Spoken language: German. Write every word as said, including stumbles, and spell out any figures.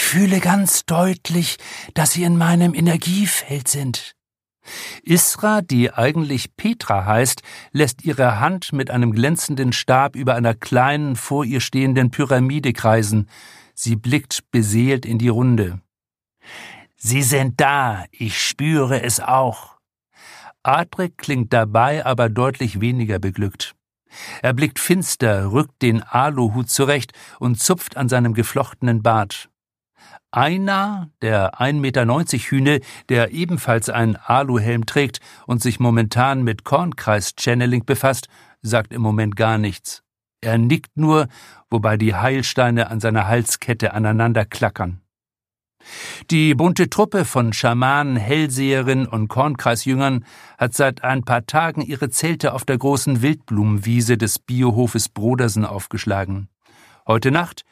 fühle ganz deutlich, dass Sie in meinem Energiefeld sind. Isra, die eigentlich Petra heißt, lässt ihre Hand mit einem glänzenden Stab über einer kleinen, vor ihr stehenden Pyramide kreisen. Sie blickt beseelt in die Runde. »Sie sind da, ich spüre es auch.« Adrik klingt dabei aber deutlich weniger beglückt. Er blickt finster, rückt den Aluhut zurecht und zupft an seinem geflochtenen Bart. Einar, der ein Meter neunzig Hühne, der ebenfalls einen Aluhelm trägt und sich momentan mit Kornkreis-Channeling befasst, sagt im Moment gar nichts. Er nickt nur, wobei die Heilsteine an seiner Halskette aneinander klackern. Die bunte Truppe von Schamanen, Hellseherinnen und Kornkreisjüngern hat seit ein paar Tagen ihre Zelte auf der großen Wildblumenwiese des Biohofes Brodersen aufgeschlagen. Heute Nacht